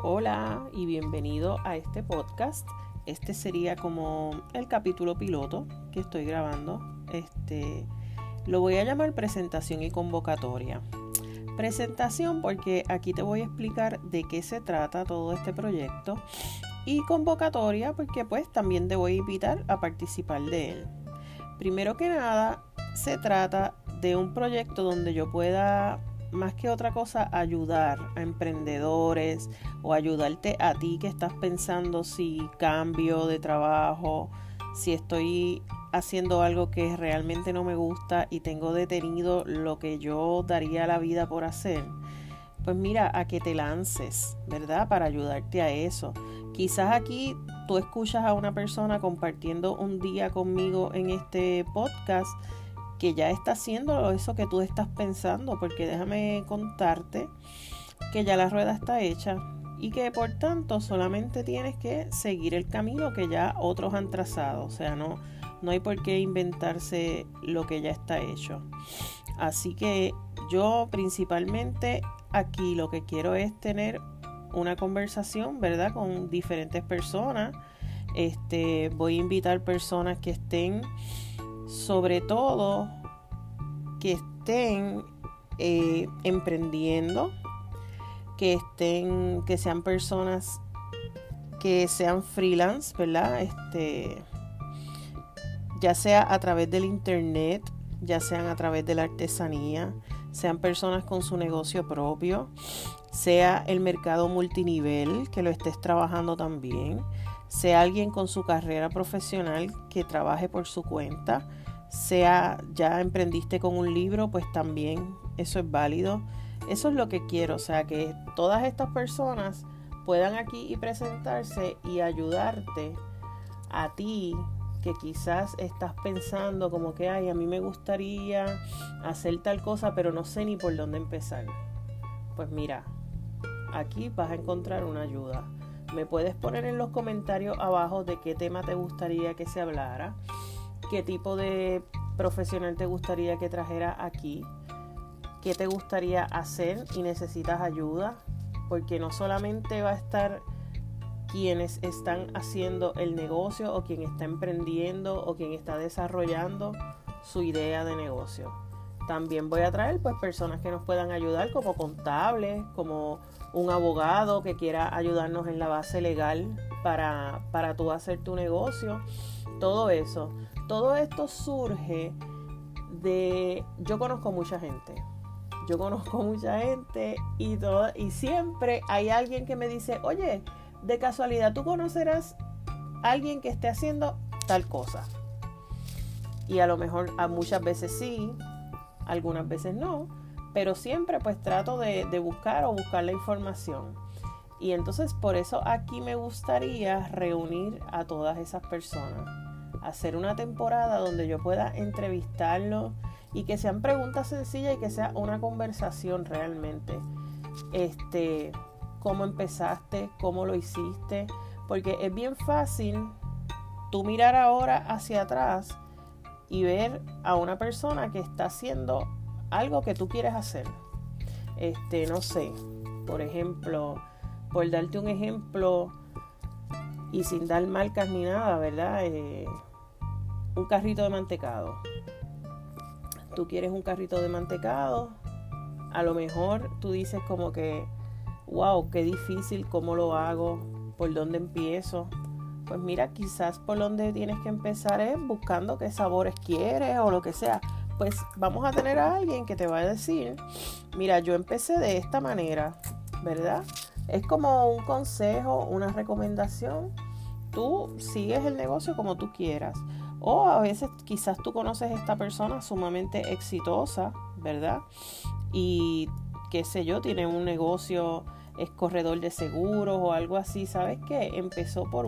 Hola y bienvenido a este podcast. Este sería como el capítulo piloto que estoy grabando. Lo voy a llamar presentación y convocatoria. Presentación porque aquí te voy a explicar de qué se trata todo este proyecto. Y convocatoria porque pues también te voy a invitar a participar de él. Primero que nada, se trata de un proyecto donde yo pueda, más que otra cosa, ayudar a emprendedores o ayudarte a ti que estás pensando si cambio de trabajo, si estoy haciendo algo que realmente no me gusta y tengo detenido lo que yo daría la vida por hacer. Pues mira, a que te lances, ¿verdad? Para ayudarte a eso. Quizás aquí tú escuchas a una persona compartiendo un día conmigo en este podcast que ya está haciendo eso que tú estás pensando, porque déjame contarte que ya la rueda está hecha y que por tanto solamente tienes que seguir el camino que ya otros han trazado. O sea, no hay por qué inventarse lo que ya está hecho. Así que yo principalmente aquí lo que quiero es tener una conversación, ¿verdad? Con diferentes personas. Voy a invitar personas que estén, sobre todo, que estén emprendiendo, que sean personas que sean freelance, ¿verdad? Ya sea a través del internet, ya sean a través de la artesanía, sean personas con su negocio propio, sea el mercado multinivel que lo estés trabajando también, sea alguien con su carrera profesional que trabaje por su cuenta, sea ya emprendiste con un libro, pues también eso es válido. Eso es lo que quiero, o sea, que todas estas personas puedan aquí y presentarse y ayudarte a ti que quizás estás pensando como que a mí me gustaría hacer tal cosa, pero no sé ni por dónde empezar. Pues mira, aquí vas a encontrar una ayuda. Me puedes poner en los comentarios abajo de qué tema te gustaría que se hablara, qué tipo de profesional te gustaría que trajera aquí, qué te gustaría hacer y necesitas ayuda, porque no solamente va a estar quienes están haciendo el negocio o quien está emprendiendo o quien está desarrollando su idea de negocio. También voy a traer pues personas que nos puedan ayudar como contables, como un abogado que quiera ayudarnos en la base legal para tú hacer tu negocio. Todo eso. Todo esto surge de... Yo conozco mucha gente y siempre hay alguien que me dice, oye, de casualidad, ¿tú conocerás a alguien que esté haciendo tal cosa? Y a lo mejor muchas veces sí, algunas veces no, pero siempre pues trato de buscar la información. Y entonces por eso aquí me gustaría reunir a todas esas personas, hacer una temporada donde yo pueda entrevistarlos y que sean preguntas sencillas y que sea una conversación realmente. ¿Cómo empezaste? ¿Cómo lo hiciste? Porque es bien fácil tú mirar ahora hacia atrás y ver a una persona que está haciendo algo que tú quieres hacer. No sé, por ejemplo, por darte un ejemplo y sin dar marcas ni nada, ¿verdad? Un carrito de mantecado. Tú quieres un carrito de mantecado, a lo mejor tú dices como que wow, qué difícil, ¿cómo lo hago? ¿Por dónde empiezo? Pues mira, quizás por donde tienes que empezar es buscando qué sabores quieres o lo que sea. Pues vamos a tener a alguien que te va a decir, mira, yo empecé de esta manera, ¿verdad? Es como un consejo, una recomendación. Tú sigues el negocio como tú quieras. O a veces quizás tú conoces a esta persona sumamente exitosa, ¿verdad? Y qué sé yo, tiene un negocio, es corredor de seguros o algo así. ¿Sabes qué? Empezó por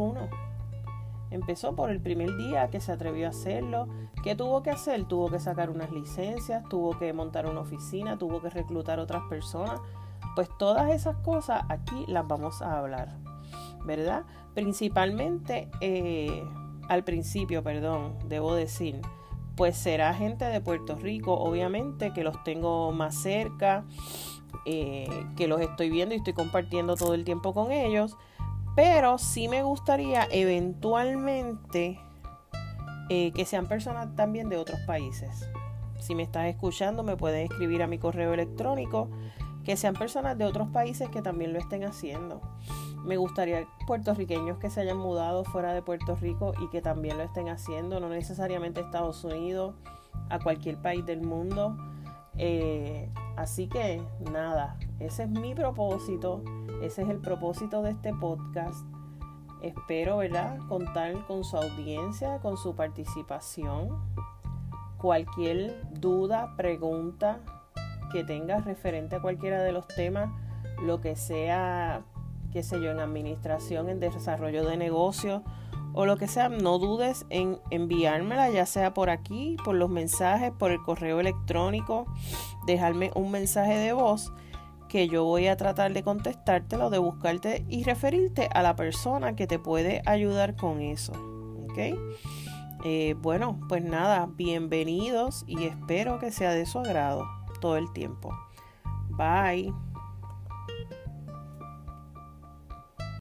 el primer día que se atrevió a hacerlo. ¿Qué tuvo que hacer? Tuvo que sacar unas licencias, tuvo que montar una oficina, tuvo que reclutar otras personas. Pues todas esas cosas aquí las vamos a hablar, ¿verdad? Principalmente al principio, debo decir, pues será gente de Puerto Rico, obviamente, que los tengo más cerca, que los estoy viendo y estoy compartiendo todo el tiempo con ellos, pero sí me gustaría eventualmente que sean personas también de otros países. Si me estás escuchando, me puedes escribir a mi correo electrónico, que sean personas de otros países que también lo estén haciendo. Me gustaría puertorriqueños que se hayan mudado fuera de Puerto Rico y que también lo estén haciendo, no necesariamente Estados Unidos, a cualquier país del mundo. Así que nada, ese es mi propósito, ese es el propósito de este podcast. Espero, ¿verdad?, contar con su audiencia, con su participación. Cualquier duda, pregunta que tengas referente a cualquiera de los temas, lo que sea, qué sé yo, en administración, en desarrollo de negocios o lo que sea, no dudes en enviármela, ya sea por aquí, por los mensajes, por el correo electrónico, dejarme un mensaje de voz que yo voy a tratar de contestártelo, de buscarte y referirte a la persona que te puede ayudar con eso, ¿ok? Bueno, pues nada, bienvenidos y espero que sea de su agrado todo el tiempo. Bye.